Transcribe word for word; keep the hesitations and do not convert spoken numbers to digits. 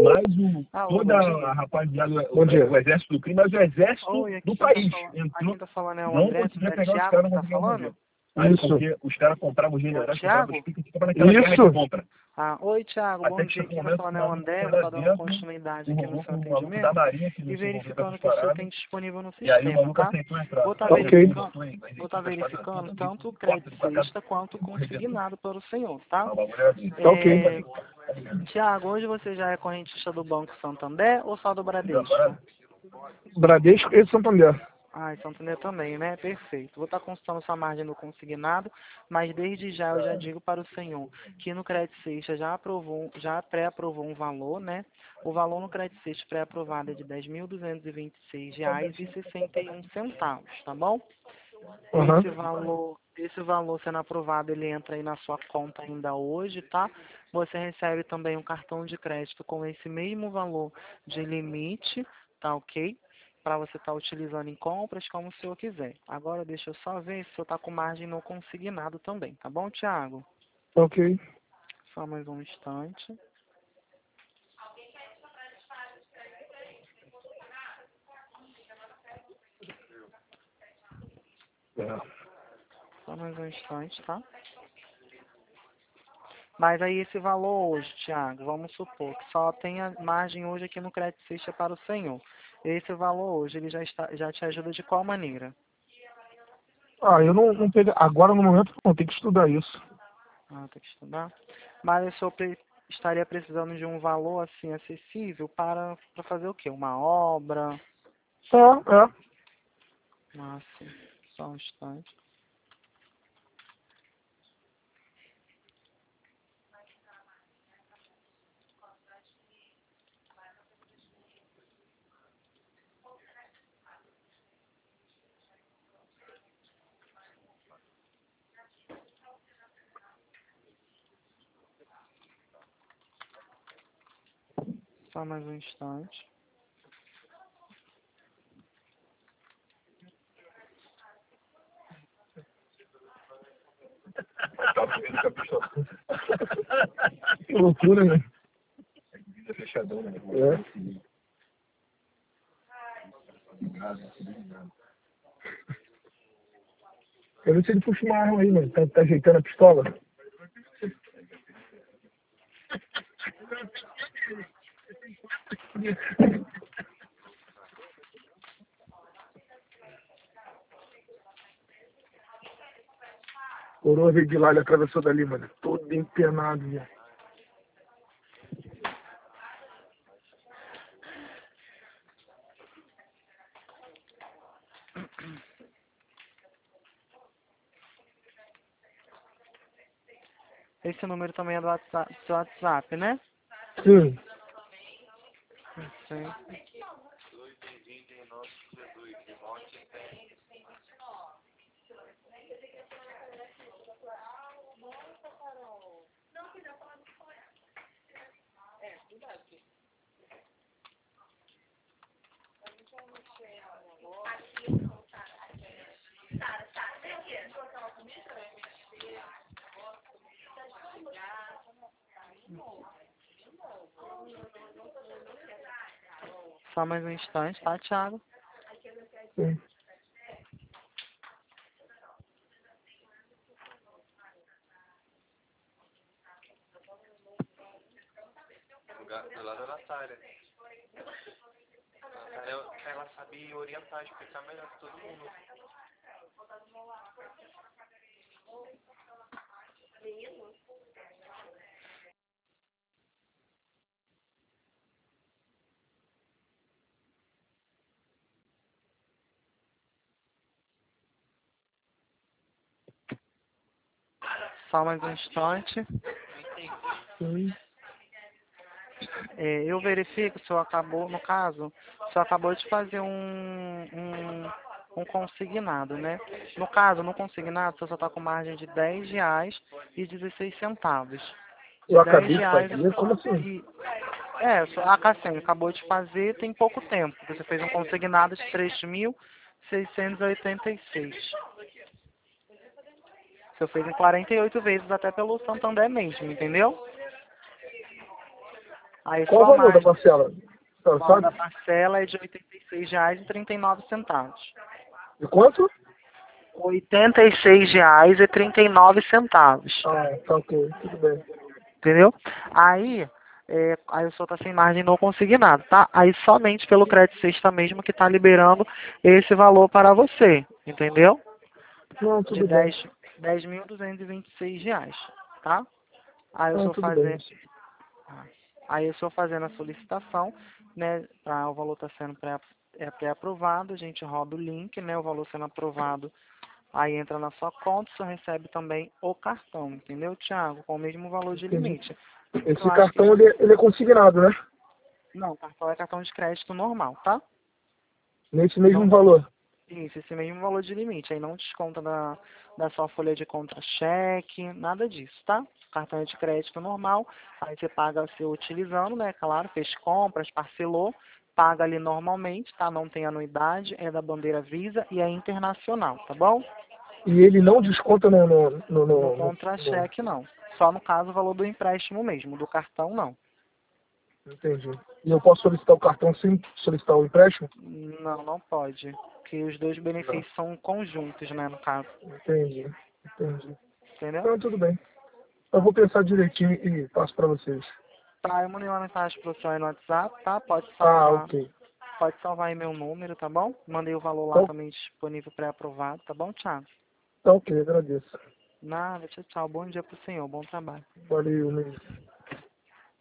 mais o, Alô, toda bom dia. a rapaziada, Bom o, dia. o exército do crime, mas o exército Oi, aqui do quem tá país. falando, Entrou, aqui tá falando é o não André, conseguia é pegar os Thiago caras, que não tá conseguiam falando? fazer. Aí, Isso. porque os caras compravam os É o generais, compravam Thiago? os picos, ficava naquela guerra Isso. de compra. Ah, oi, Thiago, bom Até que dia. chegou um Quem tá momento que falando o é o maluco André, foi vou lá estar dando dentro, continuidade aqui no enrolou seu com o maluco da atendimento Marinha, que e não se envolveu com verificando essas que o senhor paradas. tem disponível no E aí o sistema, maluco tá? aceitou entrar. Vou estar Aí Ok. ele verificando, botou as vou estar equipes, as verificando quadraturas, tanto o tudo, corta crédito pra cá, sexta quanto o tudo arrebentou. consignado para o senhor, tá? Ah, o bagulho é assim. Tá ok. É, Tiago, hoje você já é correntista do Banco Santander ou só do Entendeu a Bradesco? parada? Bradesco e Santander. Ah, e Santander também, né? Perfeito. Vou estar consultando sua margem no consignado, mas desde já eu já digo para o senhor que no crédito sexta já aprovou, já pré-aprovou um valor, né? O valor no crédito sexta pré-aprovado é de dez mil duzentos e vinte e seis reais e sessenta e um centavos, tá bom? Aham. Esse valor, esse valor sendo aprovado, ele entra aí na sua conta ainda hoje, tá? Você recebe também um cartão de crédito com esse mesmo valor de limite, tá ok? Para você estar utilizando em compras como o senhor quiser. Agora deixa eu só ver se o senhor está com margem no consignado também, tá bom, Thiago? Tá ok. Só mais um instante. É. Só mais um instante, tá? Mas aí esse valor hoje, Thiago, vamos supor que só tenha margem hoje aqui no crédito sexta para o senhor. Esse valor hoje, ele já, está, já te ajuda de qual maneira? Ah, eu não, não peguei. Agora no momento não, tem que estudar isso. Ah, tem que estudar. Mas o senhor pre- estaria precisando de um valor assim acessível para, para fazer o quê? Uma obra? É, é. Ah, sim. Só um instante. Só mais um instante. Que loucura, né? É fechadão, né? É. Eu não sei se ele puxa uma arma aí, mano. Tá, tá ajeitando a pistola. Coroa veio de lá, ele atravessou dali, mano. Todo empenado, velho. Esse número também é do WhatsApp, do WhatsApp, né? Sim. Sim. Só mais um instante, tá, Thiago? Sim. Do lado da Natália. Ela, ela sabe orientar, explicar melhor que todo mundo. Só mais um instante. Sim. É, eu verifico se o senhor acabou, no caso, se o senhor acabou de fazer um, um, um consignado, né? No caso, no consignado, o senhor só está com margem de dez reais e dezesseis centavos. Eu dez acabei de reais fazer? Como assim? e... É, só- a Cassem acabou de fazer tem pouco tempo. Você fez um consignado de três mil seiscentos e oitenta e seis. O senhor fez em quarenta e oito vezes até pelo Santander mesmo, entendeu? Aí Qual o sua valor da margem, parcela? A o senhora valor da sabe? parcela é de oitenta e seis reais e trinta e nove centavos. De quanto? oitenta e seis reais e trinta e nove centavos. Ah, tá ok, tudo bem. Entendeu? Aí, é, aí o senhor tá sem margem não conseguir nada, tá? Aí somente pelo crédito sexta mesmo que tá liberando esse valor para você, entendeu? Não, De tudo bem. dez mil duzentos e vinte e seis reais, tá? Aí eu Não, sou tudo bem. fazer, aí eu sou fazendo a solicitação, né? Pra, o valor está sendo pré, é pré-aprovado, a gente roda o link, né? O valor sendo aprovado, aí entra na sua conta, você recebe também o cartão, entendeu, Thiago? Com o mesmo valor de Entendi. limite. Esse Eu acho que cartão, ele, ele é consignado, né? não, cartão é cartão de crédito normal, tá? Nesse mesmo Não, valor. isso, esse mesmo valor de limite. Aí não desconta da, da sua folha de contra-cheque, nada disso, tá? Cartão é de crédito normal, aí você paga você utilizando, né? Claro, fez compras, parcelou, paga ali normalmente, tá? Não tem anuidade, é da bandeira Visa e é internacional, tá bom? E ele não desconta no... no, no, No no, no- no- contra-cheque não. Só no caso o valor do empréstimo mesmo, do cartão não. Entendi. E eu posso solicitar o cartão sem solicitar o empréstimo? Não, não pode. Porque os dois Não. benefícios são conjuntos, né, no caso. Entendi. Entendi. Entendeu? Então, tudo bem. Eu vou pensar direitinho e passo para vocês. Tá, eu mandei uma mensagem pro senhor aí no WhatsApp, tá? Pode Ah, salvar. ok. Pode salvar aí meu número, tá bom? Mandei o valor lá Então, também disponível pré-aprovado, tá bom, Thiago? tá ok, agradeço. Nada, tchau, tchau. Bom dia pro senhor, bom trabalho. Valeu mesmo.